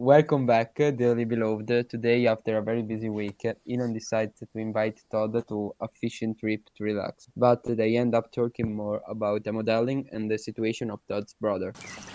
Welcome back, dearly beloved. Today, after a very busy week, Elon decided to invite Todd to a fishing trip to relax. But they end up talking more about the modeling and the situation of Todd's brother.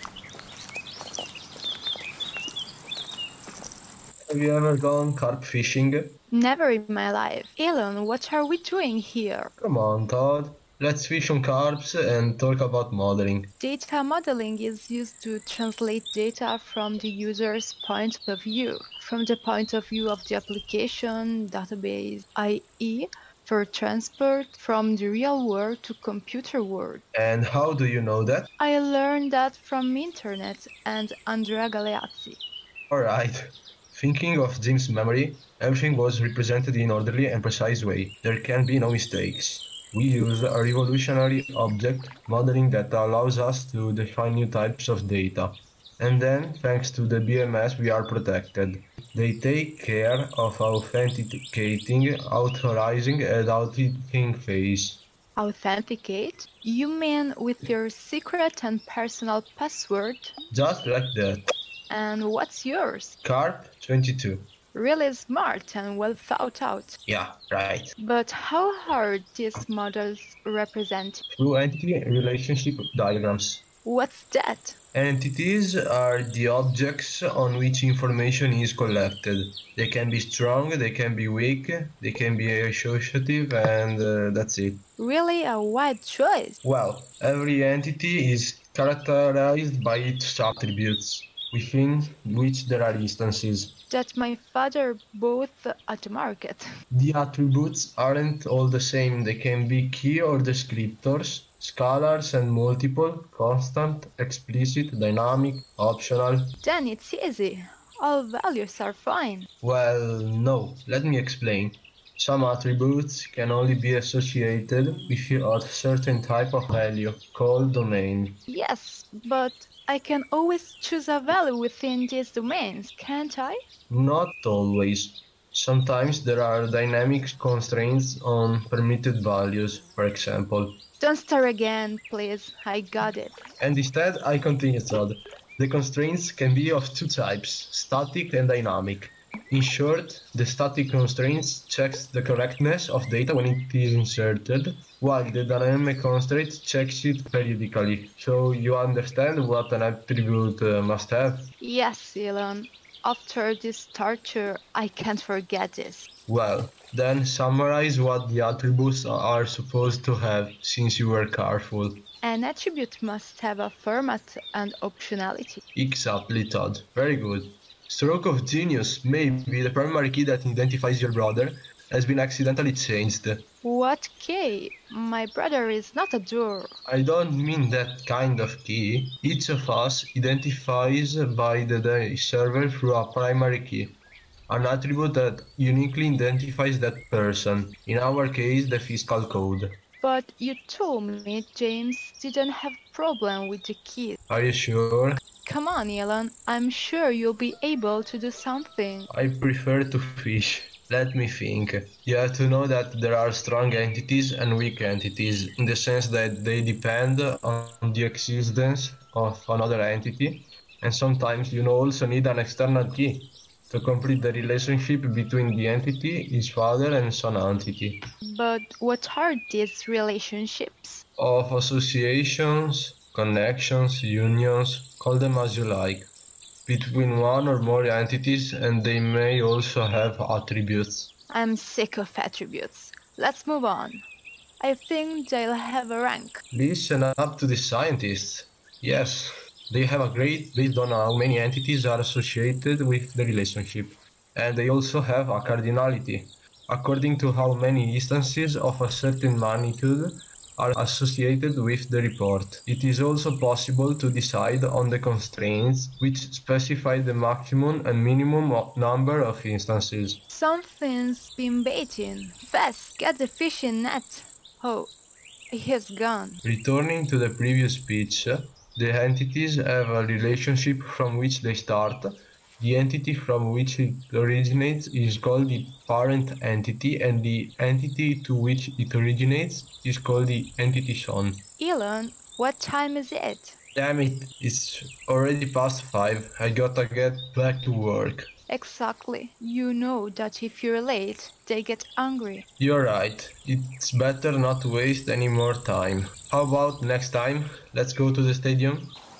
Have you ever gone carp fishing? Never in my life. Elon, what are we doing here? Come on, Todd. Let's fish on carps and talk about modeling. Data modeling is used to translate data from the user's point of view, from the point of view of the application, database, i.e., for transport from the real world to computer world. And how do you know that? I learned that from internet and Andrea Galeazzi. Alright. Thinking of Jim's memory, everything was represented in orderly and precise way. There can be no mistakes. We use a revolutionary object modeling that allows us to define new types of data. And then, thanks to the BMS, we are protected. They take care of authenticating, authorizing, and auditing phase. Authenticate? You mean with your secret and personal password? Just like that. And what's yours? Carp 22. Really smart and well thought out. Yeah, right. But how are these models represented? Through entity relationship diagrams. What's that? Entities are the objects on which information is collected. They can be strong, they can be weak, they can be associative, and that's it. Really a wide choice. Well, every entity is characterized by its attributes, within which there are instances. That my father bought at the market. The attributes aren't all the same. They can be key or descriptors, scalars and multiple, constant, explicit, dynamic, optional. Then it's easy. All values are fine. Well, no, let me explain. Some attributes can only be associated with a certain type of value, called domain. Yes, but I can always choose a value within these domains, can't I? Not always. Sometimes there are dynamic constraints on permitted values, for example. Don't start again, please. I got it. And instead, I continue Todd. The constraints can be of two types, static and dynamic. In short, the static constraints checks the correctness of data when it is inserted, while the dynamic constraint checks it periodically. So you understand what an attribute must have? Yes, Elon. After this torture, I can't forget this. Well, then summarize what the attributes are supposed to have, since you were careful. An attribute must have a format and optionality. Exactly, Todd. Very good. Stroke of genius. Maybe the primary key that identifies your brother has been accidentally changed. What key? My brother is not a door. I don't mean that kind of key. Each of us identifies by the server through a primary key, an attribute that uniquely identifies that person, in our case the fiscal code. But you told me James didn't have problem with the key. Are you sure? Come on, Elon. I'm sure you'll be able to do something. I prefer to fish. Let me think. You have to know that there are strong entities and weak entities, in the sense that they depend on the existence of another entity, and sometimes you also need an external key to complete the relationship between the entity, its father, and son entity. But what are these relationships? Of associations, connections, unions, call them as you like, between one or more entities, and they may also have attributes. I'm sick of attributes. Let's move on. I think they'll have a rank. Listen up to the scientists. Yes, they have a grade based on how many entities are associated with the relationship. And they also have a cardinality, according to how many instances of a certain magnitude are associated with the report. It is also possible to decide on the constraints which specify the maximum and minimum number of instances. Something's been baiting. Fast, get the fishing net. Oh, he's gone. Returning to the previous speech, the entities have a relationship from which they start. The entity from which it originates is called the parent entity, and the entity to which it originates is called the entity son. Elon, What time is it? Damn it, it's already past 5. I gotta get back to work. Exactly. You know that if you're late, they get angry. You're right. It's better not to waste any more time. How about next time? Let's go to the stadium?